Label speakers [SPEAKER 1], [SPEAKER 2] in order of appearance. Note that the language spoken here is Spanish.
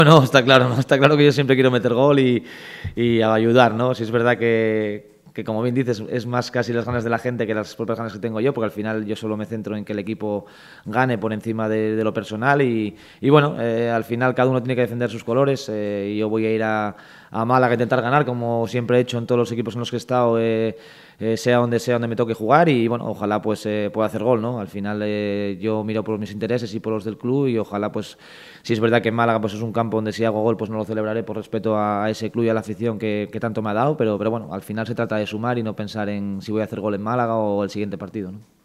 [SPEAKER 1] No, está claro, ¿no? Está claro que yo siempre quiero meter gol y ayudar, ¿no? Si es verdad que, como bien dices, es más casi las ganas de la gente que las propias ganas que tengo yo, porque al final yo solo me centro en que el equipo gane por encima de lo personal y bueno, al final cada uno tiene que defender sus colores y yo voy a ir a Málaga a intentar ganar, como siempre he hecho en todos los equipos en los que he estado, sea donde me toque jugar y bueno, ojalá pues pueda hacer gol, ¿no? Al final yo miro por mis intereses y por los del club y ojalá pues, si es verdad que en Málaga pues es un campo donde si hago gol pues no lo celebraré por respeto a ese club y a la afición que tanto me ha dado, pero bueno, al final se trata de sumar y no pensar en si voy a hacer gol en Málaga o el siguiente partido, ¿no?